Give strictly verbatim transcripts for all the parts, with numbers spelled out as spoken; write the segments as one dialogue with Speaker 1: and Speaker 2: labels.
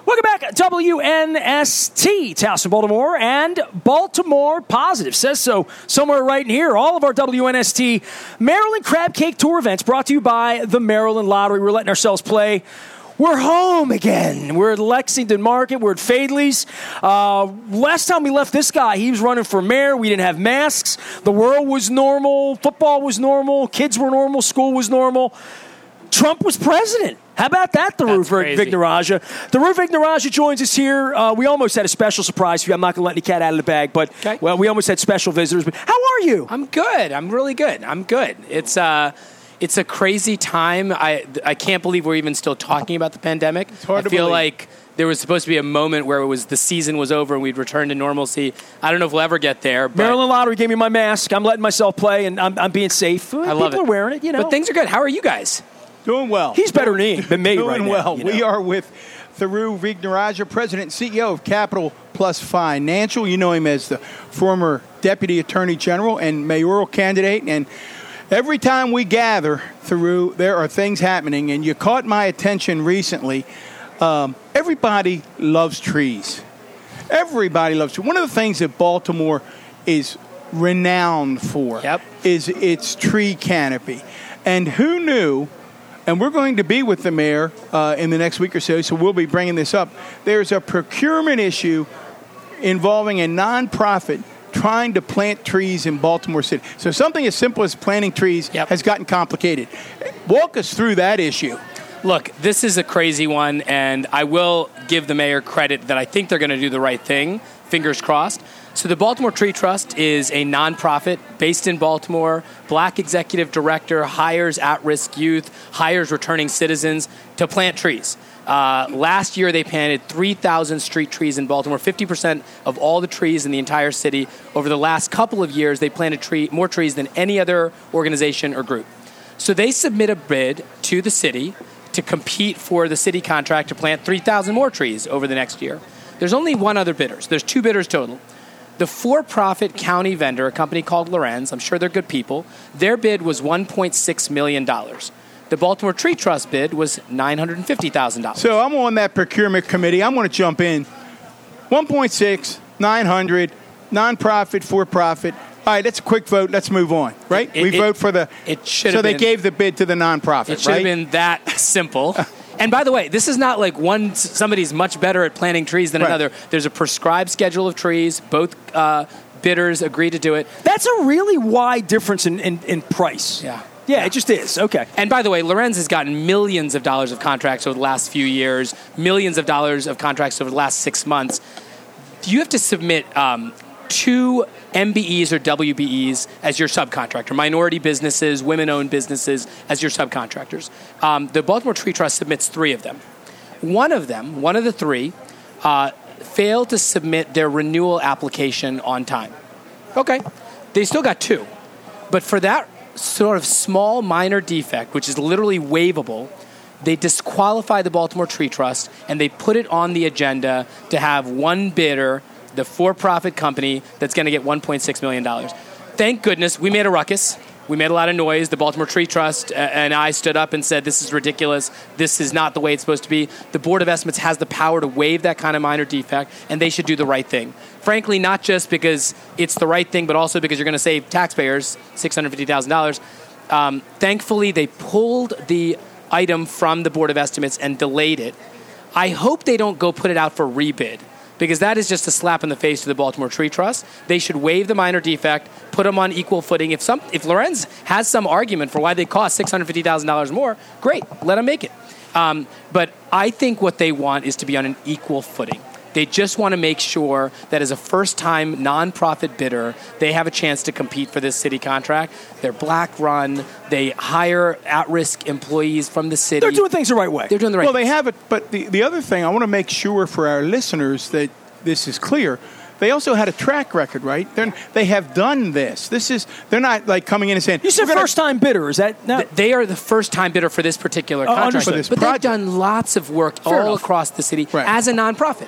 Speaker 1: Welcome back, W N S T, Towson, Baltimore, and Baltimore Positive says so somewhere right in here. All of our W N S T Maryland Crab Cake Tour events brought to you by the Maryland Lottery. We're letting ourselves play. We're home again. We're at Lexington Market. We're at Fadley's. Uh, last time we left this guy, he was running for mayor. We didn't have masks. The world was normal. Football was normal. Kids were normal. School was normal. Trump was president. How about that, Tharoor Vignarajah? Tharoor Vignarajah joins us here. Uh, we almost had a special surprise for you. I'm not going to let any cat out of the bag, but, okay. well, we almost had special visitors. But how are you?
Speaker 2: I'm good. I'm really good. I'm good. It's uh, it's a crazy time. I I can't believe we're even still talking about the pandemic.
Speaker 3: It's hard
Speaker 2: I
Speaker 3: to
Speaker 2: feel
Speaker 3: believe.
Speaker 2: like there was supposed to be a moment where it was the season was over and we'd return to normalcy. I don't know if we'll ever get there. But
Speaker 1: Maryland Lottery gave me my mask. I'm letting myself play, and I'm, I'm being safe.
Speaker 2: I love
Speaker 1: People
Speaker 2: it.
Speaker 1: are wearing it, you know.
Speaker 2: But things are good. How are you guys?
Speaker 3: Doing well.
Speaker 1: He's better than, he, than me
Speaker 3: Doing
Speaker 1: right now.
Speaker 3: well.
Speaker 1: You know?
Speaker 3: We are with Tharoor Vignarajah, President and C E O of Capital Plus Financial. You know him as the former Deputy Attorney General and mayoral candidate. And every time we gather, Tharoor, there are things happening. And you caught my attention recently. Um, everybody loves trees. Everybody loves trees. One of the things that Baltimore is renowned for
Speaker 2: yep.
Speaker 3: is its tree canopy. And who knew, and we're going to be with the mayor uh, in the next week or so, so we'll be bringing this up. There's a procurement issue involving a nonprofit trying to plant trees in Baltimore City. So something as simple as planting trees
Speaker 2: yep.
Speaker 3: has gotten complicated. Walk us through that issue.
Speaker 2: Look, this is a crazy one, and I will give the mayor credit that I think they're going to do the right thing, fingers crossed. So the Baltimore Tree Trust is a nonprofit based in Baltimore. Black executive director hires at-risk youth, hires returning citizens to plant trees. Uh, last year, they planted three thousand street trees in Baltimore, fifty percent of all the trees in the entire city. Over the last couple of years, they planted tree, more trees than any other organization or group. So they submit a bid to the city to compete for the city contract to plant three thousand more trees over the next year. There's only one other bidder. There's two bidders total. The for-profit county vendor, a company called Lorenz, I'm sure they're good people, their bid was one point six million dollars. The Baltimore Tree Trust bid was nine hundred fifty thousand dollars.
Speaker 3: So I'm on that procurement committee. I'm going to jump in. one point six, nine hundred, nonprofit, for-profit. All right, that's a quick vote. Let's move on, right?
Speaker 2: It,
Speaker 3: we
Speaker 2: it,
Speaker 3: vote for the...
Speaker 2: It should
Speaker 3: So
Speaker 2: have
Speaker 3: they
Speaker 2: been,
Speaker 3: gave the bid to the nonprofit,
Speaker 2: It should
Speaker 3: right?
Speaker 2: have been that simple. And by the way, this is not like one somebody's much better at planting trees than
Speaker 3: right.
Speaker 2: another. There's a prescribed schedule of trees. Both uh, bidders agree to do it.
Speaker 1: That's a really wide difference in, in, in price.
Speaker 2: Yeah.
Speaker 1: Yeah, it just is. Okay.
Speaker 2: And by the way, Lorenz has gotten millions of dollars of contracts over the last few years, millions of dollars of contracts over the last six months. You have to submit um, two M B Es or W B Es as your subcontractor, minority businesses, women-owned businesses as your subcontractors. Um, the Baltimore Tree Trust submits three of them. One of them, one of the three, uh, failed to submit their renewal application on time. Okay. They still got two. But for that sort of small minor defect, which is literally waivable, they disqualify the Baltimore Tree Trust and they put it on the agenda to have one bidder, the for-profit company that's going to get one point six million dollars. Thank goodness we made a ruckus. We made a lot of noise. The Baltimore Tree Trust and I stood up and said, this is ridiculous. This is not the way it's supposed to be. The Board of Estimates has the power to waive that kind of minor defect, and they should do the right thing. Frankly, not just because it's the right thing, but also because you're going to save taxpayers six hundred fifty thousand dollars. Um, thankfully, they pulled the item from the Board of Estimates and delayed it. I hope they don't go put it out for rebid, because that is just a slap in the face to the Baltimore Tree Trust. They should waive the minor defect, put them on equal footing. If some, if Lorenz has some argument for why they cost six hundred fifty thousand dollars more, great, let them make it. Um, but I think what they want is to be on an equal footing. They just want to make sure that as a first-time nonprofit bidder, they have a chance to compete for this city contract. They're black-run. They hire at-risk employees from the city.
Speaker 1: They're doing things the right way.
Speaker 2: They're doing the right
Speaker 3: Well,
Speaker 2: thing.
Speaker 3: they have it, but the, the other thing, I want to make sure for our listeners that this is clear. They also had a track record, right? They're, they have done this. This is they're not like coming in and saying
Speaker 1: You said
Speaker 3: "We're gonna-"
Speaker 1: first-time bidder. Is that no?
Speaker 2: Th- They are the first-time bidder for this particular
Speaker 1: Oh,
Speaker 2: contract.
Speaker 1: understood.
Speaker 3: For this
Speaker 2: but
Speaker 3: project.
Speaker 2: they've done lots of work
Speaker 1: Fair
Speaker 2: all
Speaker 1: enough.
Speaker 2: across the city
Speaker 3: Right.
Speaker 2: as a nonprofit.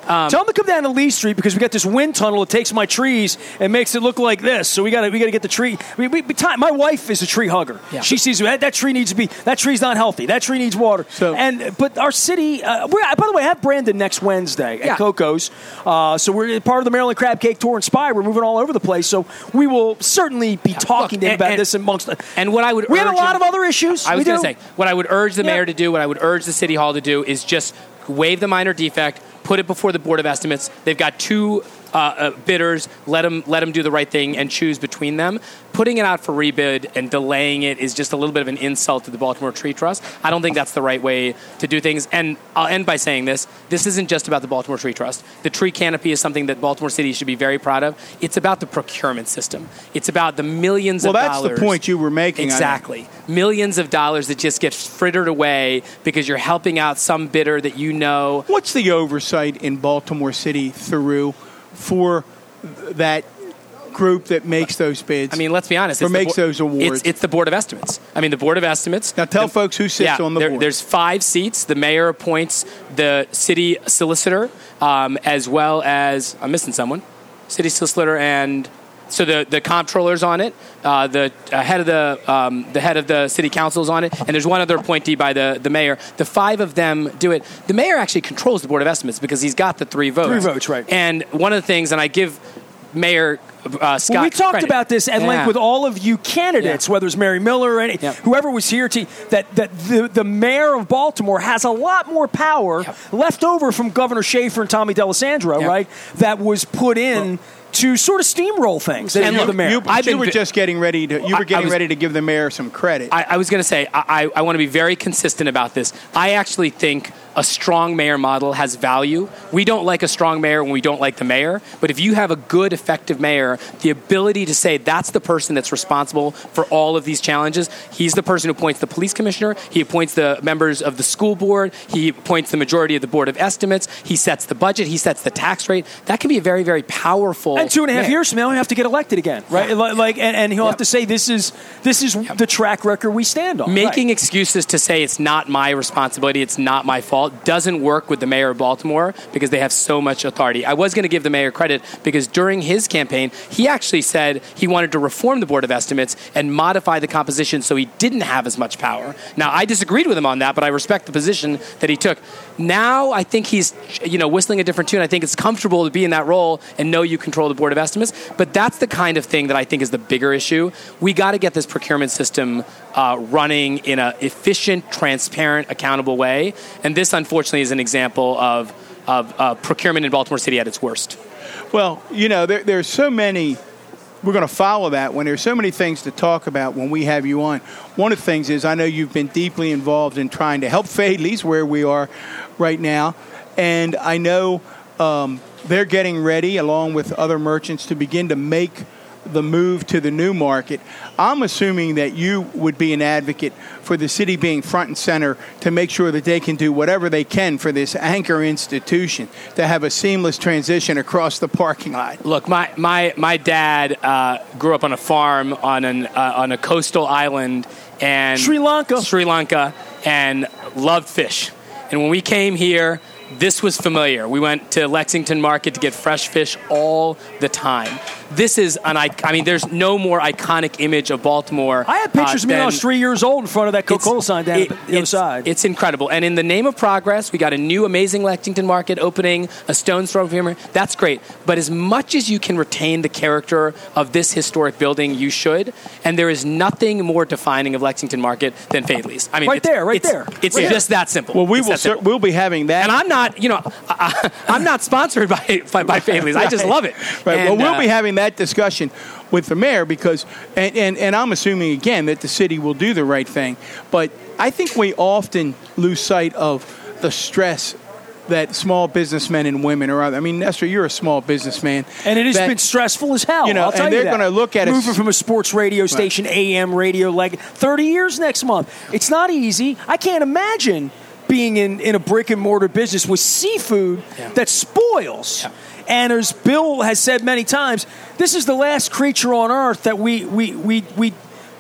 Speaker 2: Um,
Speaker 1: Tell them to come down to Lee Street because we got this wind tunnel that takes my trees and makes it look like this. So we got to we got to get the tree. We, we, we, my wife is a tree hugger.
Speaker 2: Yeah.
Speaker 1: She sees that, that tree needs to be that tree's not healthy. That tree needs water.
Speaker 3: So,
Speaker 1: and but our city. Uh, we're, by the way, I have Brandon next Wednesday at
Speaker 2: yeah.
Speaker 1: Coco's. Uh, so we're part of the Maryland Crab Cake Tour Inspire. We're moving all over the place. So we will certainly be yeah. talking Look, to him
Speaker 2: and,
Speaker 1: about
Speaker 2: and,
Speaker 1: this amongst.
Speaker 2: And what I would
Speaker 1: we
Speaker 2: urge
Speaker 1: have a lot
Speaker 2: him,
Speaker 1: of other issues.
Speaker 2: I was
Speaker 1: going
Speaker 2: to say what I would urge the
Speaker 1: yeah.
Speaker 2: mayor to do. What I would urge the city hall to do is just waive the minor defect. Put it before the Board of Estimates. They've got two uh, uh, bidders. Let them let them do the right thing and choose between them. Putting it out for rebid and delaying it is just a little bit of an insult to the Baltimore Tree Trust. I don't think that's the right way to do things. And I'll end by saying this. This isn't just about the Baltimore Tree Trust. The tree canopy is something that Baltimore City should be very proud of. It's about the procurement system. It's about the millions
Speaker 3: well,
Speaker 2: of dollars.
Speaker 3: Well, that's the point you were making.
Speaker 2: Exactly. Millions of dollars that just get frittered away because you're helping out some bidder that you know.
Speaker 3: What's the oversight in Baltimore City through for that group that makes those bids?
Speaker 2: I mean, let's be honest.
Speaker 3: Or
Speaker 2: it's
Speaker 3: makes
Speaker 2: the bo-
Speaker 3: those awards.
Speaker 2: It's, it's the Board of Estimates. I mean, the Board of Estimates.
Speaker 3: Now tell
Speaker 2: the,
Speaker 3: folks who sits
Speaker 2: yeah,
Speaker 3: on the
Speaker 2: there,
Speaker 3: board.
Speaker 2: There's five seats. The mayor appoints the city solicitor, um, as well as, I'm missing someone, city solicitor and... So the, the comptroller's on it, uh, the uh, head of the um, the head of the city council's on it, and there's one other appointee by the, the mayor. The five of them do it. The mayor actually controls the Board of Estimates because he's got the three votes.
Speaker 1: Three votes, right.
Speaker 2: And one of the things, and I give Mayor uh, Scott
Speaker 1: well, we talked
Speaker 2: credit.
Speaker 1: about this at
Speaker 2: yeah.
Speaker 1: length with all of you candidates,
Speaker 2: yeah.
Speaker 1: whether it's Mary Miller or any,
Speaker 2: yep.
Speaker 1: whoever was here, to, that, that the, the mayor of Baltimore has a lot more power
Speaker 2: yep.
Speaker 1: left over from Governor Schaefer and Tommy D'Alessandro,
Speaker 2: yep.
Speaker 1: right, that was put in well, to sort of steamroll things.
Speaker 3: And
Speaker 1: look, the mayor.
Speaker 3: You,
Speaker 2: I've
Speaker 3: you
Speaker 2: been,
Speaker 3: were just getting ready to. You were getting
Speaker 2: was,
Speaker 3: ready to give the mayor some credit.
Speaker 2: I, I was going to say I, I want to be very consistent about this. I actually think a strong mayor model has value. We don't like a strong mayor when we don't like the mayor. But if you have a good, effective mayor, the ability to say that's the person that's responsible for all of these challenges. He's the person who appoints the police commissioner. He appoints the members of the school board. He appoints the majority of the Board of Estimates. He sets the budget. He sets the tax rate. That can be a very, very powerful.
Speaker 1: And two and a half
Speaker 2: mayor.
Speaker 1: years from now, he'll have to get elected again, right? Yeah. Like, and, and he'll yep. have to say this is this is yep. the track record we stand on.
Speaker 2: Making
Speaker 1: right.
Speaker 2: excuses to say it's not my responsibility, it's not my fault, doesn't work with the mayor of Baltimore because they have so much authority. I was going to give the mayor credit because during his campaign, he actually said he wanted to reform the Board of Estimates and modify the composition so he didn't have as much power. Now, I disagreed with him on that, but I respect the position that he took. Now, I think he's, you know, whistling a different tune. I think it's comfortable to be in that role and know you control the Board of Estimates, but that's the kind of thing that I think is the bigger issue. We got to get this procurement system uh, running in an efficient, transparent, accountable way, and this, unfortunately, is an example of, of uh, procurement in Baltimore City at its worst.
Speaker 3: Well, you know, there, there's so many, we're going to follow that when there's so many things to talk about when we have you on. One of the things is I know you've been deeply involved in trying to help Fadley's where we are right now, and I know um, they're getting ready, along with other merchants, to begin to make the move to the new market. I'm assuming that you would be an advocate for the city being front and center to make sure that they can do whatever they can for this anchor institution to have a seamless transition across the parking lot.
Speaker 2: Look, my my my dad uh, grew up on a farm on an uh, on a coastal island and
Speaker 1: Sri Lanka,
Speaker 2: Sri Lanka, and loved fish. And when we came here, this was familiar. We went to Lexington Market to get fresh fish all the time. This is an I mean, there's no more iconic image of Baltimore.
Speaker 1: I had pictures
Speaker 2: uh,
Speaker 1: of me when I was three years old in front of that Coca-Cola sign down
Speaker 2: it,
Speaker 1: at the other side.
Speaker 2: It's incredible. And in the name of progress, we got a new amazing Lexington Market opening, a stone's throw from here. That's great. But as much as you can retain the character of this historic building, you should. And there is nothing more defining of Lexington Market than Fadley's. I mean,
Speaker 1: right
Speaker 2: it's,
Speaker 1: there, right
Speaker 2: it's,
Speaker 1: there.
Speaker 2: It's
Speaker 1: right
Speaker 2: just
Speaker 1: there.
Speaker 2: that simple.
Speaker 3: Well, we
Speaker 2: it's
Speaker 3: will. Ser- we'll be having that.
Speaker 2: And I'm not, you know, I, I'm not sponsored by by, by Fadley's. I just love it.
Speaker 3: Right.
Speaker 2: And,
Speaker 3: well, we'll
Speaker 2: uh,
Speaker 3: be having that discussion with the mayor because, and, and, and I'm assuming, again, that the city will do the right thing. But I think we often lose sight of the stress that small businessmen and women are. I mean, Nestor, you're a small businessman.
Speaker 1: And it has
Speaker 3: that,
Speaker 1: been stressful as hell.
Speaker 3: You know,
Speaker 1: I'll tell
Speaker 3: and
Speaker 1: you
Speaker 3: they're going to look at it.
Speaker 1: Moving from a sports radio station, right. A M radio, like thirty years next month. It's not easy. I can't imagine being in, in a brick and mortar business with seafood yeah. that spoils. Yeah. And as Bill has said many times, this is the last creature on earth that we we we we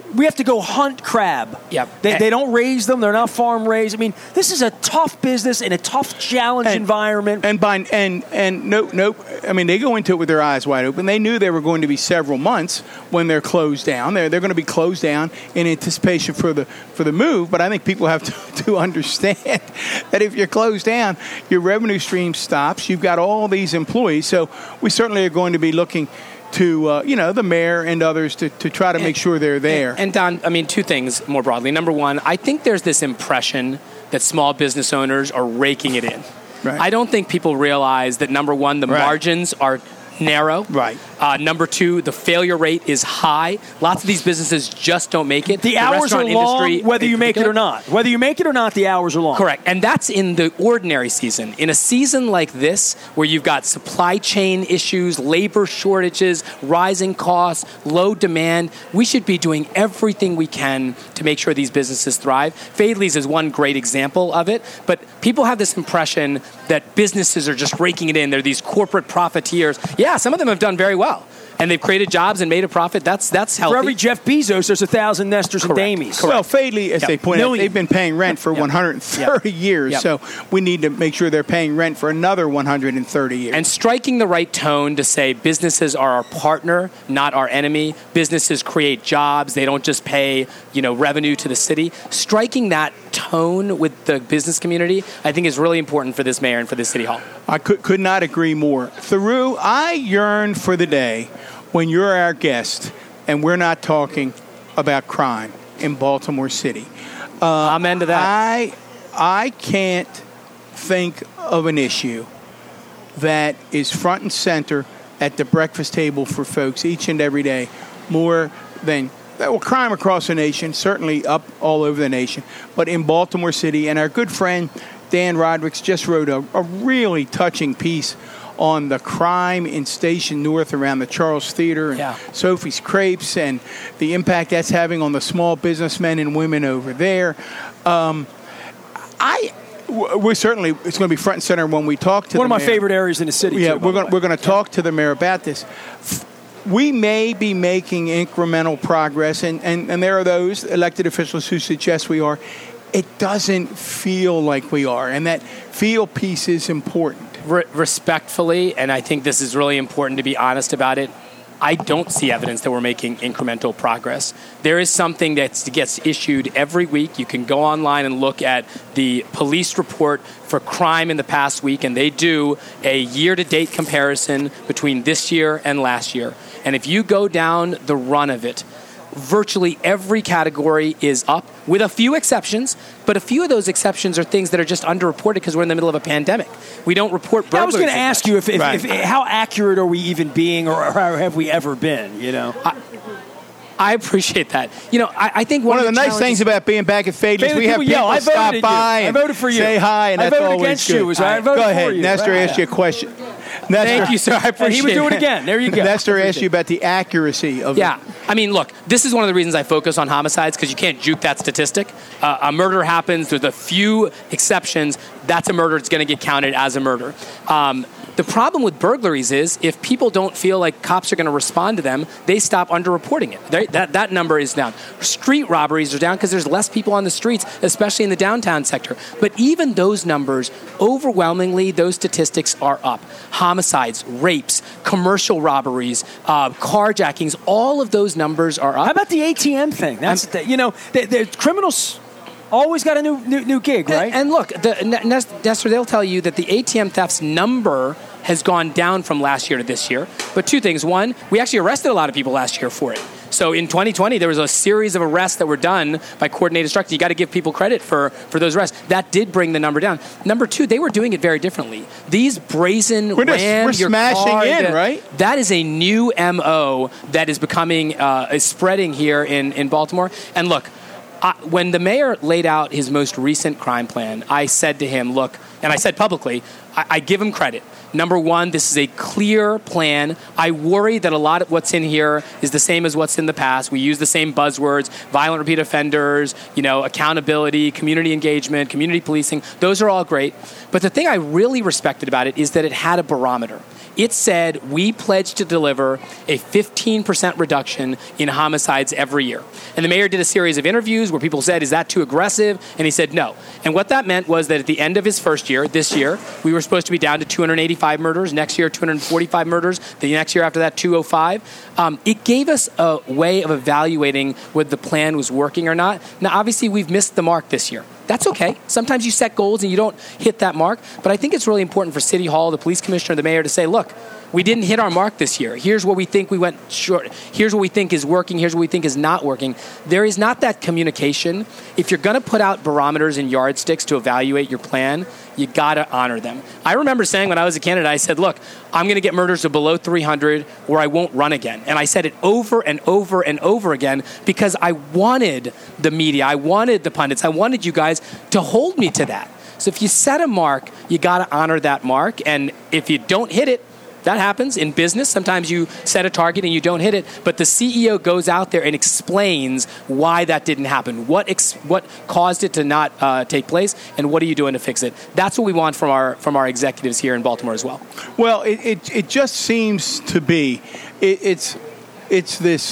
Speaker 1: we have to go hunt crab.
Speaker 2: Yep.
Speaker 1: They, they don't raise them. They're not farm raised. I mean, this is a tough business in a tough challenge
Speaker 3: and,
Speaker 1: environment.
Speaker 3: And by and and no no, I mean they go into it with their eyes wide open. They knew there were going to be several months when they're closed down. They're they're going to be closed down in anticipation for the for the move. But I think people have to, to understand that if you're closed down, your revenue stream stops. You've got all these employees, so we certainly are going to be looking to, uh, you know, the mayor and others to, to try to make sure they're there.
Speaker 2: And, and Don, I mean, two things more broadly. Number one, I think there's this impression that small business owners are raking it in.
Speaker 3: Right.
Speaker 2: I don't think people realize that, number one, the
Speaker 3: right.
Speaker 2: margins are narrow.
Speaker 3: Right.
Speaker 2: Uh, number two, the failure rate is high. Lots of these businesses just don't make it.
Speaker 1: The, the hours are long,
Speaker 2: industry,
Speaker 1: whether you make it or not. Whether you make it or not, the hours are long.
Speaker 2: Correct. And that's in the ordinary season. In a season like this, where you've got supply chain issues, labor shortages, rising costs, low demand, we should be doing everything we can to make sure these businesses thrive. Fadley's is one great example of it. But people have this impression that businesses are just raking it in. They're these corporate profiteers. Yeah, some of them have done very well. And they've created jobs and made a profit. That's that's healthy.
Speaker 1: For every Jeff Bezos, there's a thousand Nestors
Speaker 2: Correct.
Speaker 1: and Damies.
Speaker 3: Well, Fadley, as
Speaker 2: Yep.
Speaker 3: they point
Speaker 1: Million.
Speaker 3: out, they've been paying rent for
Speaker 2: Yep.
Speaker 3: one hundred thirty
Speaker 2: Yep.
Speaker 3: years.
Speaker 2: Yep.
Speaker 3: So we need to make sure they're paying rent for another one hundred thirty years.
Speaker 2: And striking the right tone to say businesses are our partner, not our enemy. Businesses create jobs. They don't just pay, you know, revenue to the city. Striking that tone with the business community, I think, is really important for this mayor and for this city hall.
Speaker 3: I could, could not agree more. Theroux, I yearn for the day when you're our guest and we're not talking about crime in Baltimore City.
Speaker 2: Uh, Amen to that.
Speaker 3: I, I can't think of an issue that is front and center at the breakfast table for folks each and every day more than well, crime across the nation, certainly up all over the nation, but in Baltimore City. And our good friend Dan Rodricks just wrote a, a really touching piece on the crime in Station North around the Charles Theater and
Speaker 2: yeah.
Speaker 3: Sophie's Crepes and the impact that's having on the small businessmen and women over there. Um, I, we're certainly, it's going to be front and center when we talk to
Speaker 1: One
Speaker 3: the
Speaker 1: of my
Speaker 3: mayor.
Speaker 1: favorite areas in the city.
Speaker 3: Yeah,
Speaker 1: too,
Speaker 3: we're going we're going to talk to the mayor about this. We may be making incremental progress, and, and, and there are those elected officials who suggest we are. It doesn't feel like we are, and that feel piece is important.
Speaker 2: Re- respectfully, and I think this is really important to be honest about it, I don't see evidence that we're making incremental progress. There is something that gets issued every week. You can go online and look at the police report for crime in the past week, and they do a year-to-date comparison between this year and last year. And if you go down the run of it, virtually every category is up, with a few exceptions, but a few of those exceptions are things that are just underreported because we're in the middle of a pandemic. We don't report burglaries.
Speaker 1: I was going to ask you if, if,
Speaker 3: Right.
Speaker 1: if, how accurate are we even being, or how have we ever been? You know,
Speaker 2: I, I appreciate that. You know, I, I think one,
Speaker 3: One of the, nice
Speaker 2: challenges-
Speaker 3: things about being back at Fadley's, we have
Speaker 1: people
Speaker 3: people
Speaker 1: yell, "I
Speaker 3: stop
Speaker 1: voted
Speaker 3: by
Speaker 1: you. I
Speaker 3: and
Speaker 1: voted for you.
Speaker 3: say hi, and
Speaker 1: I
Speaker 3: that's
Speaker 1: voted
Speaker 3: always
Speaker 1: against
Speaker 3: good.
Speaker 1: you. So I
Speaker 3: All right,
Speaker 1: voted
Speaker 3: go
Speaker 1: for
Speaker 3: ahead.
Speaker 1: you.
Speaker 3: Nestor
Speaker 1: Right.
Speaker 3: asked you a question. Nestor,
Speaker 2: Thank you, sir. I appreciate
Speaker 1: and he would do it
Speaker 2: it.
Speaker 1: again. There you go.
Speaker 3: Nestor asked you about the accuracy of
Speaker 2: Yeah.
Speaker 3: it.
Speaker 2: I mean, look, this is one of the reasons I focus on homicides, because you can't juke that statistic. Uh, a murder happens. There's a few exceptions. That's a murder. It's going to get counted as a murder. Um, the problem with burglaries is if people don't feel like cops are going to respond to them, they stop underreporting it. They, that, that number is down. Street robberies are down because there's less people on the streets, especially in the downtown sector. But even those numbers, overwhelmingly, those statistics are up. Homicides, rapes, commercial robberies, uh, carjackings, all of those numbers are up.
Speaker 1: How about the A T M thing? That's the, you know, the, the criminals always got a new new, new gig, right?
Speaker 2: And, and look, the, Nestor, they'll tell you that the A T M thefts number has gone down from last year to this year. But two things. One, we actually arrested a lot of people last year for it. So in twenty twenty, there was a series of arrests that were done by coordinated structure. You got to give people credit for, for those arrests. That did bring the number down. Number two, they were doing it very differently. These brazen
Speaker 3: We're just-
Speaker 2: ram
Speaker 3: we're
Speaker 2: your
Speaker 3: smashing
Speaker 2: car
Speaker 3: in,
Speaker 2: into-
Speaker 3: right?
Speaker 2: That is a new M O that is becoming, uh, is spreading here in, in Baltimore. And look, I, when the mayor laid out his most recent crime plan, I said to him, look, and I said publicly, I, I give him credit. Number one, this is a clear plan. I worry that a lot of what's in here is the same as what's in the past. We use the same buzzwords: violent repeat offenders, you know, accountability, community engagement, community policing. Those are all great. But the thing I really respected about it is that it had a barometer. It said, we pledge to deliver a fifteen percent reduction in homicides every year. And the mayor did a series of interviews where people said, is that too aggressive? And he said no. And what that meant was that at the end of his first year, this year, we were supposed to be down to two hundred eighty-five murders. Next year, two hundred forty-five murders. The next year after that, two oh five. Um, it gave us a way of evaluating whether the plan was working or not. Now, obviously, we've missed the mark this year. That's okay. Sometimes you set goals and you don't hit that mark. But I think it's really important for City Hall, the police commissioner, the mayor to say, look, we didn't hit our mark this year. Here's what we think we went short. Here's what we think is working. Here's what we think is not working. There is not that communication. If you're going to put out barometers and yardsticks to evaluate your plan, you got to honor them. I remember saying when I was a candidate, I said, look, I'm going to get murders to below three hundred or I won't run again. And I said it over and over and over again because I wanted the media, I wanted the pundits, I wanted you guys to hold me to that. So if you set a mark, you got to honor that mark. And if you don't hit it, that happens in business. Sometimes you set a target and you don't hit it, but the C E O goes out there and explains why that didn't happen, what ex- what caused it to not uh, take place, and what are you doing to fix it. That's what we want from our from our executives here in Baltimore as well.
Speaker 3: Well, it it, it just seems to be it, it's it's this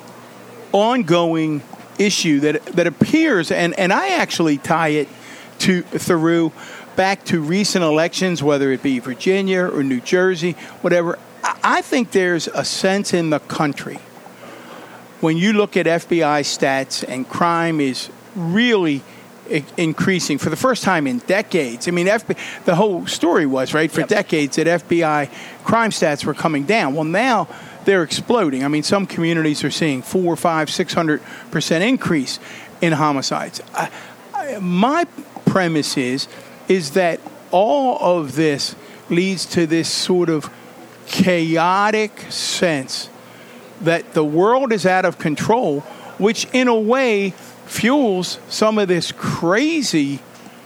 Speaker 3: ongoing issue that that appears, and, and I actually tie it to through. back to recent elections, whether it be Virginia or New Jersey, whatever. I think there's a sense in the country when you look at F B I stats and crime is really increasing for the first time in decades. I mean, F B I, the whole story was, right, for yep. decades that F B I crime stats were coming down. Well, now they're exploding. I mean, some communities are seeing four, five, six hundred percent increase in homicides. I, I, my premise is is that all of this leads to this sort of chaotic sense that the world is out of control, which in a way fuels some of this crazy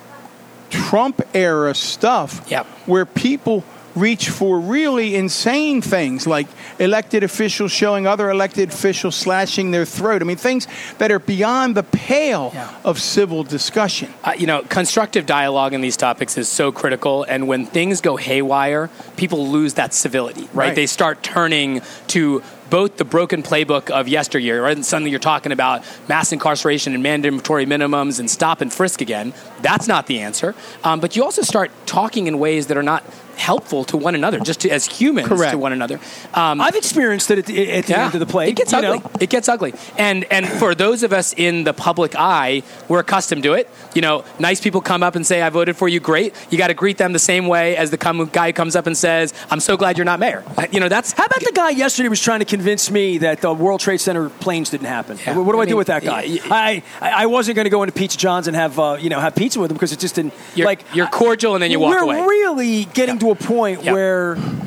Speaker 3: Trump-era stuff
Speaker 2: yep.
Speaker 3: where people reach for really insane things like elected officials showing other elected officials slashing their throat. I mean, things that are beyond the pale yeah. of civil discussion.
Speaker 2: Uh, you know, constructive dialogue in these topics is so critical. And when things go haywire, people lose that civility, right?
Speaker 3: right.
Speaker 2: They start turning to both the broken playbook of yesteryear, right? And something you're talking about, mass incarceration and mandatory minimums and stop and frisk again. That's not the answer. Um, but you also start talking in ways that are not helpful to one another, just to, as humans
Speaker 3: Correct.
Speaker 2: to one another. Um,
Speaker 1: I've experienced it at the, at the
Speaker 2: yeah,
Speaker 1: end of the play.
Speaker 2: It gets
Speaker 1: you
Speaker 2: ugly.
Speaker 1: know?
Speaker 2: It gets ugly. And and for those of us in the public eye, we're accustomed to it. You know, nice people come up and say, I voted for you, great. You got to greet them the same way as the come, guy who comes up and says, I'm so glad you're not mayor. You know, that's...
Speaker 1: How about the guy yesterday who was trying to convince me that the World Trade Center planes didn't happen?
Speaker 2: Yeah.
Speaker 1: What do I,
Speaker 2: I
Speaker 1: do
Speaker 2: mean,
Speaker 1: with that guy?
Speaker 2: y-
Speaker 1: I, I wasn't going to go into Pizza John's and have, uh, you know, have pizza with him because it just didn't...
Speaker 2: You're,
Speaker 1: like
Speaker 2: you're cordial and then you walk
Speaker 1: we're
Speaker 2: away.
Speaker 1: We're really getting
Speaker 2: yeah.
Speaker 1: to a point
Speaker 2: yeah.
Speaker 1: where...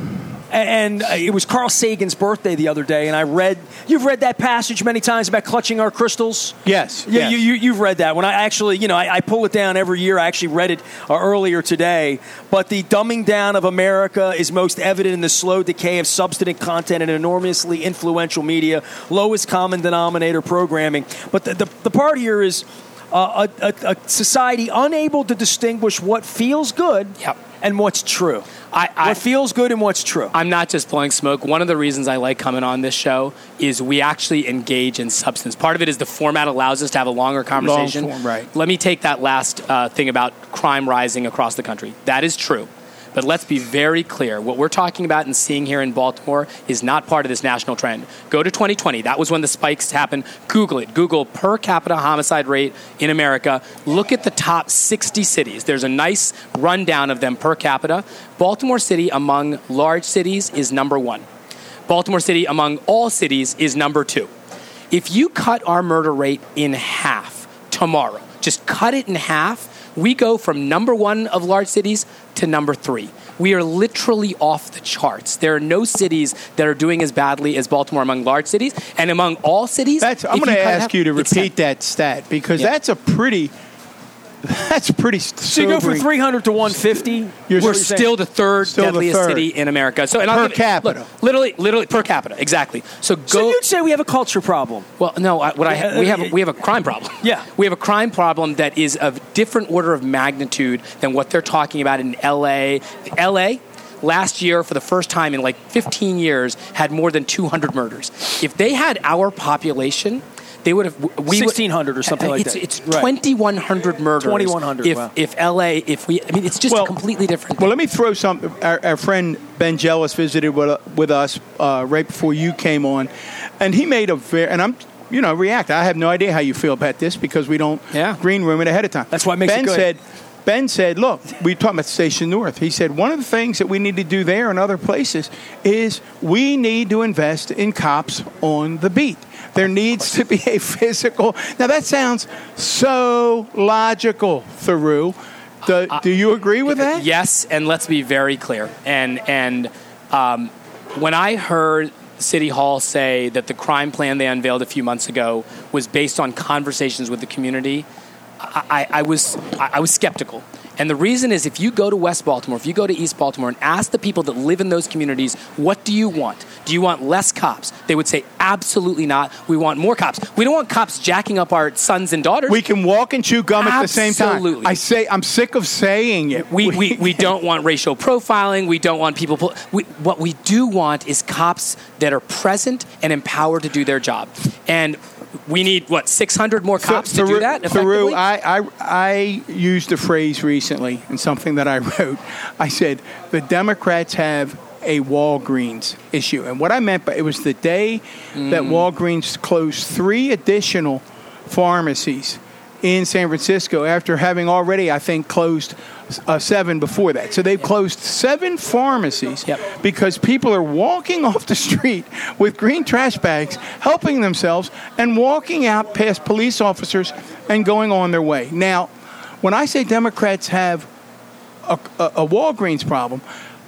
Speaker 1: And it was Carl Sagan's birthday the other day, and I read, you've read that passage many times about clutching our crystals?
Speaker 3: Yes.
Speaker 1: Yeah,
Speaker 3: yes.
Speaker 1: You, you, you've read that one. I actually, you know, I, I pull it down every year. I actually read it uh, earlier today. But the dumbing down of America is most evident in the slow decay of substantive content and enormously influential media, lowest common denominator programming. But the, the, the part here is uh, a, a, a society unable to distinguish what feels good
Speaker 2: yep.
Speaker 1: and what's true.
Speaker 2: I, I,
Speaker 1: what feels good and what's true.
Speaker 2: I'm not just blowing smoke. One of the reasons I like coming on this show is we actually engage in substance. Part of it is the format allows us to have a longer conversation.
Speaker 3: Long form, right.
Speaker 2: Let me take that last uh, thing about crime rising across the country. That is true. But let's be very clear. What we're talking about and seeing here in Baltimore is not part of this national trend. Go to twenty twenty. That was when the spikes happened. Google it. Google per capita homicide rate in America. Look at the top sixty cities. There's a nice rundown of them per capita. Baltimore City among large cities is number one. Baltimore City among all cities is number two. If you cut our murder rate in half tomorrow, just cut it in half, we go from number one of large cities to number three. We are literally off the charts. There are no cities that are doing as badly as Baltimore among large cities. And among all cities...
Speaker 3: That's, I'm going to ask you to repeat that stat because yeah. that's a pretty That's pretty
Speaker 1: So you go from
Speaker 3: sobering.
Speaker 1: three hundred to one fifty.
Speaker 3: You're
Speaker 2: We're
Speaker 3: saying-
Speaker 2: still the third
Speaker 3: Still the
Speaker 2: deadliest
Speaker 3: third.
Speaker 2: city in America. So, and I'll
Speaker 3: Per
Speaker 2: give it-
Speaker 3: capita.
Speaker 2: look, literally, literally per capita, exactly. So go.
Speaker 1: So you'd say we have a culture problem.
Speaker 2: Well, no. I, what I ha- we have we have a crime problem.
Speaker 1: Yeah.
Speaker 2: we have a crime problem that is of different order of magnitude than what they're talking about in L A. L A last year, for the first time in like fifteen years, had more than two hundred murders. If they had our population, they would have we
Speaker 1: sixteen hundred or something like
Speaker 2: it's,
Speaker 1: that.
Speaker 2: It's
Speaker 1: Right.
Speaker 2: twenty-one hundred murders.
Speaker 1: twenty-one hundred,
Speaker 2: If
Speaker 1: wow.
Speaker 2: if L A, if we, I mean, it's just
Speaker 3: Well-
Speaker 2: a completely different.
Speaker 3: Well, let me throw some. Our, our friend Ben Jealous visited with, with us uh, right before you came on, and he made a very. And I'm, you know, react. I have no idea how you feel about this because we don't
Speaker 2: Yeah.
Speaker 3: green room it ahead of time.
Speaker 1: That's why it makes it
Speaker 3: Ben
Speaker 1: good.
Speaker 3: said. Ben said, "Look, we talking about Station North. He said one of the things that we need to do there and other places is we need to invest in cops on the beat. There needs to be a physical. Now that sounds so logical, Theroux. Do, do you agree with that?
Speaker 2: Yes, and let's be very clear. And and um, when I heard City Hall say that the crime plan they unveiled a few months ago was based on conversations with the community, I, I, I was I, I was skeptical. And the reason is, if you go to West Baltimore, if you go to East Baltimore and ask the people that live in those communities, what do you want? Do you want less cops? They would say, absolutely not. We want more cops. We don't want cops jacking up our sons and daughters.
Speaker 3: We can walk and chew gum at the same time.
Speaker 2: Absolutely.
Speaker 3: I say I'm sick of saying it.
Speaker 2: We, we, we don't want racial profiling. We don't want people. Pull, we, what we do want is cops that are present and empowered to do their job. And we need, what, six hundred more cops to do that effectively?
Speaker 3: Theroux, I, I, I used a phrase recently in something that I wrote. I said, the Democrats have a Walgreens issue. And what I meant by it was the day mm. that Walgreens closed three additional pharmacies in San Francisco after having already, I think, closed uh, seven before that. So they've closed seven pharmacies
Speaker 2: Yep.
Speaker 3: because people are walking off the street with green trash bags, helping themselves, and walking out past police officers and going on their way. Now, when I say Democrats have a, a, a Walgreens problem,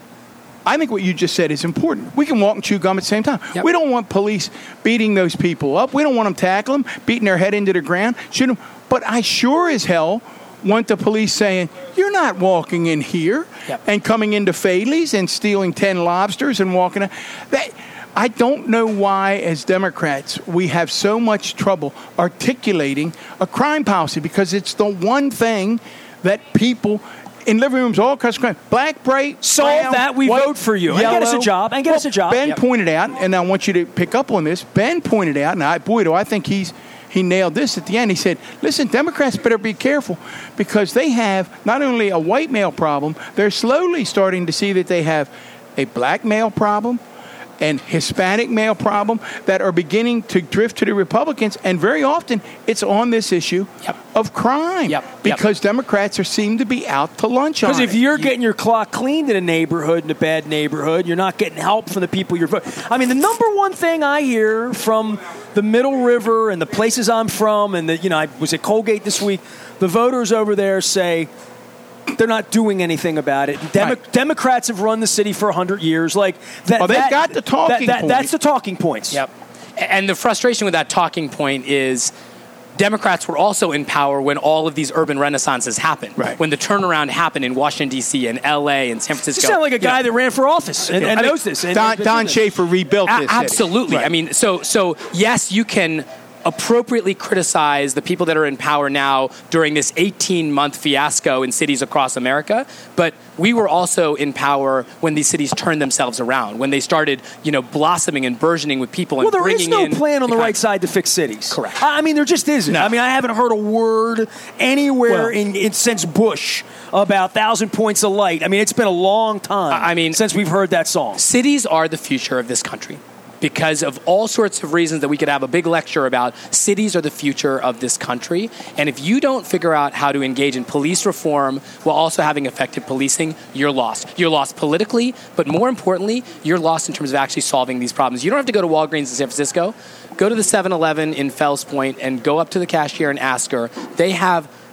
Speaker 3: I think what you just said is important. We can walk and chew gum at the same time.
Speaker 2: Yep.
Speaker 3: We don't want police beating those people up. We don't want them tackling them, beating their head into the ground, shooting them. But I sure as hell want the police saying, you're not walking in here
Speaker 2: Yep.
Speaker 3: and coming into Faley's and stealing ten lobsters and walking out. That, I don't know why, as Democrats, we have so much trouble articulating a crime policy, because it's the one thing that people in living rooms, all kinds of crime, black, bright,
Speaker 1: Solve
Speaker 3: brown,
Speaker 1: that, we
Speaker 3: white,
Speaker 1: vote for you. And get us a
Speaker 3: yellow.
Speaker 1: job, and get
Speaker 3: Well,
Speaker 1: us a job.
Speaker 3: Ben
Speaker 1: Yep.
Speaker 3: pointed out, and I want you to pick up on this, Ben pointed out, and I, boy, do I think he's he nailed this at the end. He said, listen, Democrats better be careful, because they have not only a white male problem, they're slowly starting to see that they have a black male problem and Hispanic male problem that are beginning to drift to the Republicans. And very often it's on this issue
Speaker 2: Yep.
Speaker 3: of crime,
Speaker 2: Yep.
Speaker 3: because Democrats are seem to be out to lunch on
Speaker 1: Because if
Speaker 3: it.
Speaker 1: you're getting your clock cleaned in a neighborhood, in a bad neighborhood, you're not getting help from the people you're voting. I mean, the number one thing I hear from the Middle River and the places I'm from, and the, you know, I was at Colgate this week, the voters over there say they're not doing anything about it. Demo-
Speaker 3: Right.
Speaker 1: Democrats have run the city for one hundred years. Like that,
Speaker 3: Oh, they've
Speaker 1: that-
Speaker 3: got the talking
Speaker 1: that, that,
Speaker 3: point.
Speaker 1: That's the talking points.
Speaker 2: Yep. And the frustration with that talking point is Democrats were also in power when all of these urban renaissances happened.
Speaker 3: Right.
Speaker 2: When the turnaround happened in Washington, D C and L A and San
Speaker 1: You
Speaker 2: Francisco.
Speaker 1: sound like a guy
Speaker 2: Yeah.
Speaker 1: that ran for office and, and
Speaker 3: I mean,
Speaker 1: knows this. And,
Speaker 3: Don,
Speaker 1: and-
Speaker 3: Don Schaefer rebuilt
Speaker 2: A-
Speaker 3: this city.
Speaker 2: absolutely.
Speaker 3: Right.
Speaker 2: I mean, so so yes, you can appropriately criticize the people that are in power now during this eighteen-month fiasco in cities across America, but we were also in power when these cities turned themselves around, when they started, you know, blossoming and burgeoning with people and
Speaker 1: Well, there
Speaker 2: bringing
Speaker 1: is no
Speaker 2: in
Speaker 1: plan on the
Speaker 2: kind-
Speaker 1: right side to fix cities.
Speaker 2: Correct.
Speaker 1: I I mean, there just isn't.
Speaker 3: No.
Speaker 1: I mean, I haven't heard a word anywhere
Speaker 3: Well-
Speaker 1: in, in since Bush about Thousand Points of Light. I mean, it's been a long time.
Speaker 2: I mean-
Speaker 1: since we've heard that song.
Speaker 2: Cities are the future of this country. Because of all sorts of reasons that we could have a big lecture about, cities are the future of this country. And if you don't figure out how to engage in police reform while also having effective policing, you're lost. You're lost politically, but more importantly, you're lost in terms of actually solving these problems. You don't have to go to Walgreens in San Francisco. Go to the seven eleven in Fells Point and go up to the cashier and ask her. They have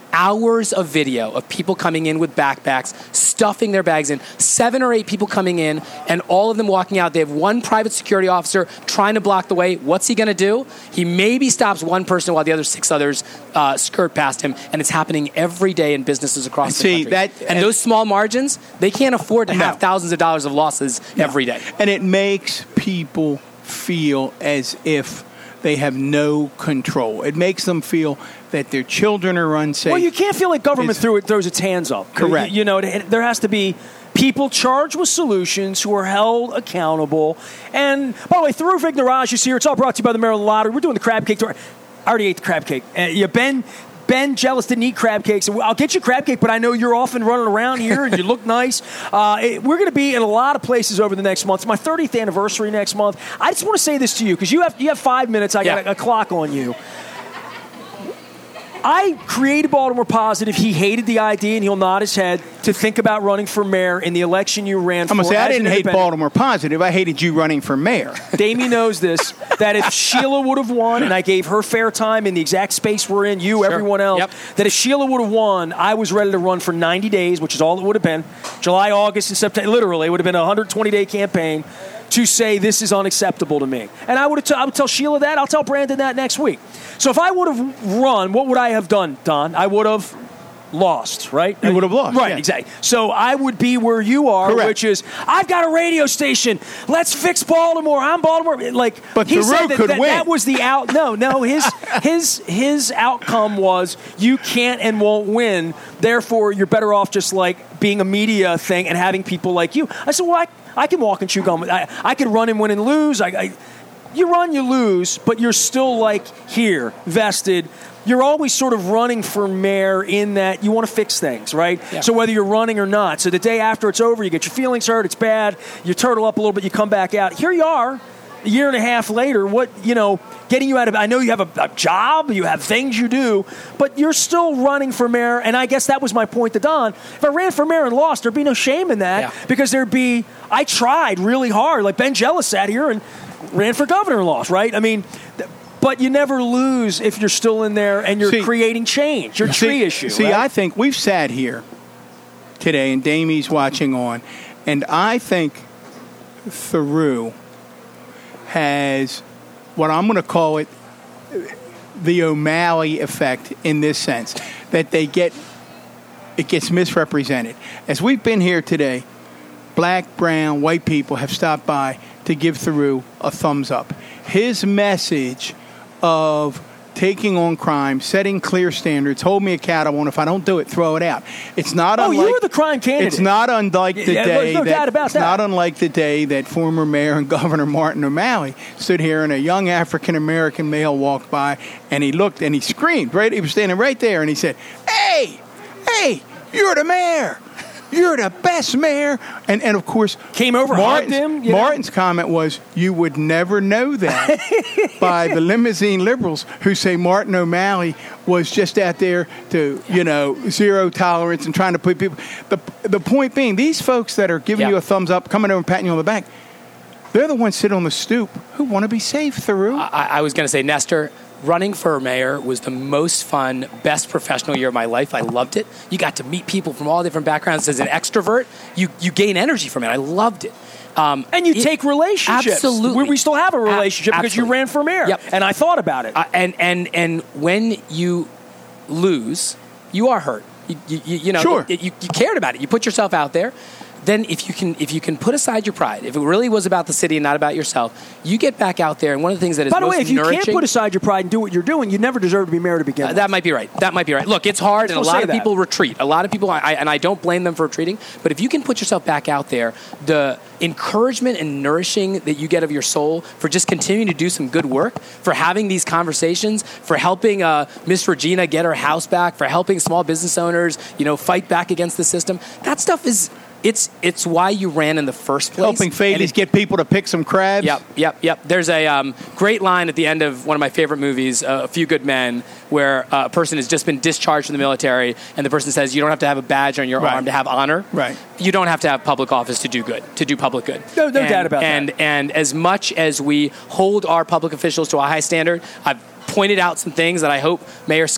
Speaker 2: hours of video of people coming in with backpacks, stuffing their bags in, seven or eight people coming in, and all of them walking out. They have one private security officer trying to block the way. What's he going to do? He maybe stops one person while the other six others uh, skirt past him, and it's happening every day in businesses across the
Speaker 3: See,
Speaker 2: country.
Speaker 3: that,
Speaker 2: and,
Speaker 3: and
Speaker 2: those small margins, they can't afford to
Speaker 3: No.
Speaker 2: have thousands of dollars of losses
Speaker 3: No.
Speaker 2: every day.
Speaker 3: And it makes people feel as if they have no control. It makes them feel that their children are unsafe.
Speaker 1: Well, you can't feel like government
Speaker 3: It's-
Speaker 1: through it throws its hands up.
Speaker 3: Correct.
Speaker 1: You, you know, it, there has to be people charged with solutions who are held accountable. And, by the way, Through Vignerage is here. It's all brought to you by the Maryland Lottery. We're doing the crab cake tour. I already ate the crab cake. Uh, yeah, Ben... Ben Jealous didn't eat crab cakes. I'll get you crab cake, but I know you're off and running around here and you look nice. Uh, it, we're going to be in a lot of places over the next month. It's my thirtieth anniversary next month. I just want to say this to you because you have you have five minutes. I got
Speaker 2: Yeah.
Speaker 1: a, a clock on you. I created Baltimore Positive. He hated the idea, and he'll nod his head, to think about running for mayor in the election you ran for.
Speaker 3: I'm going to say, I
Speaker 1: as an
Speaker 3: didn't hate
Speaker 1: independent.
Speaker 3: Baltimore Positive. I hated you running for mayor.
Speaker 1: Damien knows this, that if Sheila would have won, and I gave her fair time in the exact space we're in, you,
Speaker 2: Sure.
Speaker 1: everyone else,
Speaker 2: Yep.
Speaker 1: that if Sheila would have won, I was ready to run for ninety days, which is all it would have been. July, August, and September. Literally, it would have been a one hundred twenty day campaign to say this is unacceptable to me. And I would have t- I would tell Sheila that. I'll tell Brandon that next week. So if I would have run, what would I have done, Don? I would have lost, right?
Speaker 3: You would have lost,
Speaker 1: Right,
Speaker 3: yeah.
Speaker 1: exactly. So I would be where you are,
Speaker 3: Correct.
Speaker 1: which is, I've got a radio station. Let's fix Baltimore. I'm Baltimore. Like,
Speaker 3: But
Speaker 1: he
Speaker 3: Theroux
Speaker 1: said that,
Speaker 3: could
Speaker 1: that,
Speaker 3: win.
Speaker 1: that was the out. No, no. His his his outcome was you can't and won't win. Therefore, you're better off just like being a media thing and having people like you. I said, well, I, I can walk and chew gum. I I can run and win and lose. I, I you run, you lose, but you're still like here, vested. You're always sort of running for mayor in that you want to fix things, right?
Speaker 2: Yeah.
Speaker 1: So whether you're running or not. So the day after it's over, you get your feelings hurt, it's bad, you turtle up a little bit, you come back out. Here you are, a year and a half later, what, you know, getting you out of, I know you have a, a job, you have things you do, but you're still running for mayor, and I guess that was my point to Don. If I ran for mayor and lost, there'd be no shame in that,
Speaker 2: Yeah.
Speaker 1: because there'd be, I tried really hard, like Ben Jealous sat here and ran for governor and lost, right? I mean, th- but you never lose if you're still in there and you're
Speaker 3: See-
Speaker 1: creating change. Your tree
Speaker 3: see,
Speaker 1: issue.
Speaker 3: See,
Speaker 1: right?
Speaker 3: I think we've sat here today, and Damie's watching on, and I think Theroux has what I'm going to call it the O'Malley effect in this sense, that they get it gets misrepresented. As we've been here today, black, brown, white people have stopped by to give Theroux a thumbs up. His message of taking on crime, setting clear standards, hold me accountable, and if I don't do it, throw it out. It's not
Speaker 1: Oh,
Speaker 3: unlike,
Speaker 1: you were the crime candidate.
Speaker 3: It's not unlike the
Speaker 1: Yeah,
Speaker 3: day
Speaker 1: there's no
Speaker 3: that,
Speaker 1: doubt about
Speaker 3: it's
Speaker 1: that.
Speaker 3: not unlike the day that former Mayor and Governor Martin O'Malley stood here and a young African American male walked by and he looked and he screamed, right? He was standing right there and he said, "Hey, hey, you're the mayor. You're the best mayor." And and of course,
Speaker 1: Came over,
Speaker 3: Martin's,
Speaker 1: hugged him, you know?
Speaker 3: Martin's comment was, "You would never know that by the limousine liberals who say Martin O'Malley was just out there to, you know, zero tolerance and trying to put people." The the point being, these folks that are giving
Speaker 2: Yeah.
Speaker 3: you a thumbs up, coming over and patting you on the back, they're the ones sitting on the stoop who want to be safe, Theroux.
Speaker 2: I, I was going to say, Nestor, running for mayor was the most fun, best professional year of my life. I loved it. You got to meet people from all different backgrounds. As an extrovert, you, you gain energy from it. I loved it. Um,
Speaker 1: And you
Speaker 2: it-
Speaker 1: take relationships.
Speaker 2: Absolutely.
Speaker 1: We, we still have a relationship
Speaker 2: Ab-
Speaker 1: because you
Speaker 2: absolutely.
Speaker 1: ran for mayor.
Speaker 2: Yep.
Speaker 1: And I thought about it.
Speaker 2: Uh, and, and, and when you lose, you are hurt. You, you, you you know,
Speaker 3: Sure.
Speaker 2: you, you, you cared about it. You put yourself out there. Then if you can if you can put aside your pride, if it really was about the city and not about yourself, you get back out there. And one of the things that is
Speaker 1: By the
Speaker 2: most
Speaker 1: way, if you
Speaker 2: nourishing,
Speaker 1: can't put aside your pride and do what you're doing, you never deserve to be mayor to begin
Speaker 2: Uh,
Speaker 1: with.
Speaker 2: that might be right. That might be right. Look, it's hard, and a
Speaker 1: We'll say
Speaker 2: lot of
Speaker 1: that.
Speaker 2: people retreat. A lot of people, I, I, and I don't blame them for retreating. But if you can put yourself back out there, the encouragement and nourishing that you get of your soul for just continuing to do some good work, for having these conversations, for helping uh, Miss Regina get her house back, for helping small business owners, you know, fight back against the system. That stuff is. It's it's why you ran in the first place.
Speaker 3: Helping
Speaker 2: And
Speaker 3: Fades
Speaker 2: it-
Speaker 3: get people to pick some crabs.
Speaker 2: Yep, yep, yep. There's a um, great line at the end of one of my favorite movies, uh, A Few Good Men, where uh, a person has just been discharged from the military, and the person says, "You don't have to have a badge on your
Speaker 3: Right.
Speaker 2: arm to have honor.
Speaker 3: Right.
Speaker 2: You don't have to have public office to do good, to do public good."
Speaker 1: No- no
Speaker 2: and,
Speaker 1: doubt about that.
Speaker 2: and, And as much as we hold our public officials to a high standard, I've pointed out some things that I hope Mayor Scott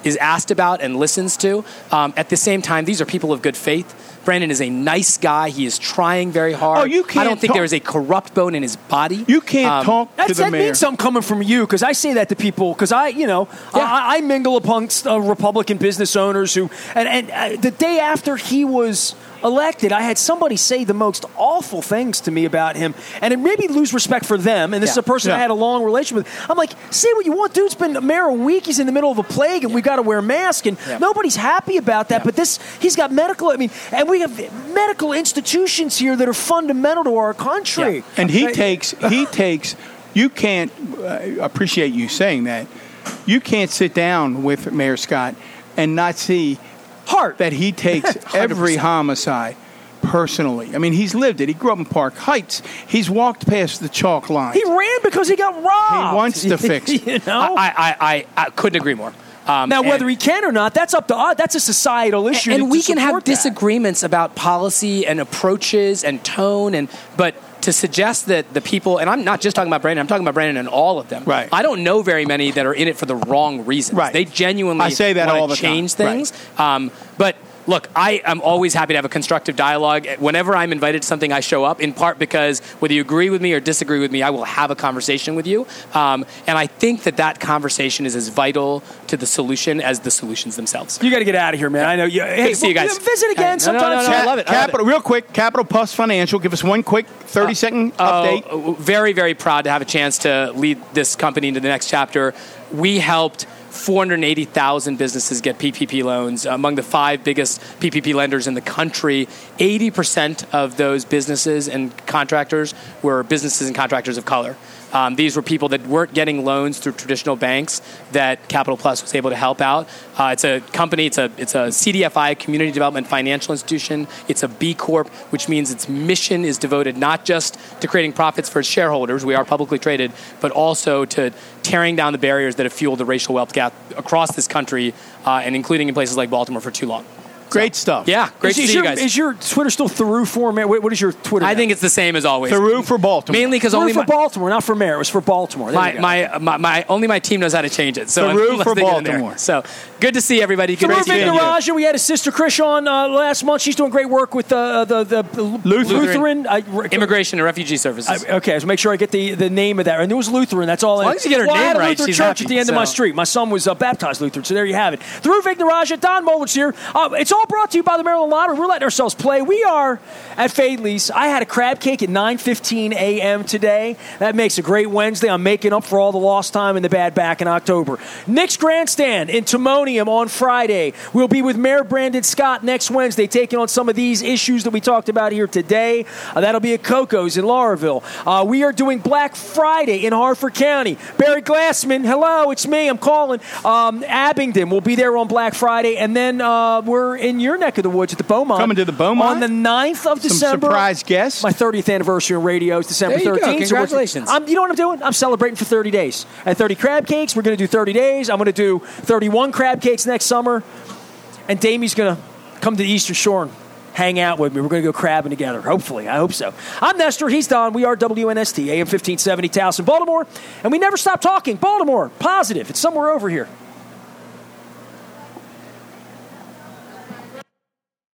Speaker 2: is asked about and listens to. Um, at the same time, these are people of good faith. Brandon is a nice guy. He is trying very hard.
Speaker 3: Oh, you can't
Speaker 2: I don't think
Speaker 3: talk-
Speaker 2: there is a corrupt bone in his body.
Speaker 3: You can't
Speaker 2: Um,
Speaker 3: talk to
Speaker 1: That's,
Speaker 3: the
Speaker 1: that
Speaker 3: mayor.
Speaker 1: means something coming from you, because I say that to people, because I, you know,
Speaker 2: Yeah.
Speaker 1: I, I mingle amongst uh, Republican business owners who, and, and uh, the day after he was elected, I had somebody say the most awful things to me about him, and it made me lose respect for them. And this
Speaker 2: Yeah.
Speaker 1: is a person I
Speaker 3: Yeah.
Speaker 1: had a long relationship with. I'm like, say what you want, dude's been mayor a week. He's in the middle of a plague, and we got to wear masks, and
Speaker 2: Yeah.
Speaker 1: nobody's happy about that.
Speaker 2: Yeah.
Speaker 1: But this, he's got medical. I mean, and we have medical institutions here that are fundamental to our country.
Speaker 2: Yeah.
Speaker 3: And he
Speaker 1: Right.
Speaker 3: takes, he takes, you can't, uh, appreciate you saying that, you can't sit down with Mayor Scott and not see
Speaker 1: Heart.
Speaker 3: that he takes every homicide personally. I mean, he's lived it. He grew up in Park Heights. He's walked past the chalk line.
Speaker 1: He ran because he got robbed.
Speaker 3: He wants to fix it.
Speaker 1: You know?
Speaker 2: I, I, I, I couldn't agree more. Um,
Speaker 1: Now,
Speaker 2: and-
Speaker 1: whether he can or not, that's up to us. That's a societal issue.
Speaker 2: and
Speaker 1: to-
Speaker 2: we
Speaker 1: to
Speaker 2: can have
Speaker 1: support that.
Speaker 2: disagreements about policy and approaches and tone, and but to suggest that the people, and I'm not just talking about Brandon, I'm talking about Brandon and all of them.
Speaker 3: Right.
Speaker 2: I don't know very many that are in it for the wrong reasons.
Speaker 3: Right.
Speaker 2: They genuinely
Speaker 3: I say that
Speaker 2: want
Speaker 3: all
Speaker 2: to
Speaker 3: the time.
Speaker 2: change things. Um, but look, I am always happy to have a constructive dialogue. Whenever I'm invited to something, I show up, in part because whether you agree with me or disagree with me, I will have a conversation with you. Um, and I think that that conversation is as vital to the solution as the solutions themselves.
Speaker 1: You got to get out of here, man. I know you. Hey,
Speaker 2: to see you
Speaker 1: well,
Speaker 2: guys.
Speaker 1: Visit again
Speaker 2: Hey, no, no,
Speaker 1: sometime.
Speaker 2: no, no, I
Speaker 1: soon.
Speaker 2: love it. I love
Speaker 3: Capital, real quick, Capital Plus Financial. Give us one quick thirty second update.
Speaker 2: Oh, very, very proud to have a chance to lead this company into the next chapter. We helped four hundred eighty thousand businesses get P P P loans, among the five biggest P P P lenders in the country. eighty percent of those businesses and contractors were businesses and contractors of color. Um, these were people that weren't getting loans through traditional banks that Capital Plus was able to help out. Uh, it's a company, it's a it's a C D F I, Community Development Financial Institution. It's a B Corp, which means its mission is devoted not just to creating profits for its shareholders, we are publicly traded, but also to tearing down the barriers that have fueled the racial wealth gap across this country, uh, and including in places like Baltimore for too long.
Speaker 3: Great stuff.
Speaker 2: Yeah, great
Speaker 1: Is,
Speaker 2: to
Speaker 1: is
Speaker 2: see
Speaker 1: your,
Speaker 2: you guys.
Speaker 1: Is your Twitter still Theroux for mayor? What what is your Twitter?
Speaker 2: I
Speaker 1: now?
Speaker 2: think it's the same as always.
Speaker 3: Theroux for Baltimore.
Speaker 2: Mainly because
Speaker 1: Theroux
Speaker 2: only
Speaker 1: for
Speaker 2: my,
Speaker 1: Baltimore, not for mayor. It was for Baltimore. There
Speaker 2: my,
Speaker 1: you go.
Speaker 2: my, my, my only my team knows how to change it. So
Speaker 3: Theroux
Speaker 2: I'm
Speaker 3: for
Speaker 2: sticking in there.
Speaker 3: Baltimore.
Speaker 2: So good to see everybody. Good
Speaker 1: Theroux
Speaker 2: to see you.
Speaker 1: Vignaraja, we had his sister Krish on uh, last month. She's doing great work with uh, the the, the
Speaker 3: Lutheran.
Speaker 1: Lutheran I,
Speaker 2: Immigration and Refugee Services.
Speaker 1: I, okay, so make sure I get the, the name of that. And it was Lutheran. That's all.
Speaker 2: As long as you get her
Speaker 1: well, I
Speaker 2: name
Speaker 1: had a
Speaker 2: right,
Speaker 1: Lutheran
Speaker 2: she's
Speaker 1: church
Speaker 2: happy,
Speaker 1: at the end of my
Speaker 2: so.
Speaker 1: street. My son was uh, baptized Lutheran, so there you have it. Theroux Vignaraja, Don Molich here. Uh, it's all brought to you by the Maryland Lottery. We're letting ourselves play. We are at Fadley's. I had a crab cake at nine fifteen a.m. today. That makes a great Wednesday. I'm making up for all the lost time and the bad back in October. Nick's Grandstand in Timonium on Friday. We'll be with Mayor Brandon Scott next Wednesday, taking on some of these issues that we talked about here today. Uh, that'll be at Coco's in Lauraville. Uh, we are doing Black Friday in Harford County. Barry Glassman, hello, it's me. I'm calling. Um, Abingdon will be there on Black Friday, and then uh, we're in your neck of the woods at the Beaumont.
Speaker 3: Coming to the Beaumont?
Speaker 1: on the ninth of
Speaker 3: Some
Speaker 1: December.
Speaker 3: surprise guests.
Speaker 1: My thirtieth anniversary on radio is December
Speaker 2: There you go.
Speaker 1: thirteenth. So we're-
Speaker 2: Congratulations.
Speaker 1: I'm, you know what I'm doing? I'm celebrating for thirty days. At thirty crab cakes, we're going to do thirty days. I'm going to do thirty-one crab cakes next summer. And Damie's going to come to the Eastern Shore and hang out with me. We're going to go crabbing together, hopefully. I hope so. I'm Nestor. He's Don. We are W N S T, A M fifteen seventy, Towson, Baltimore. And we never stop talking. Baltimore, positive. It's somewhere over here.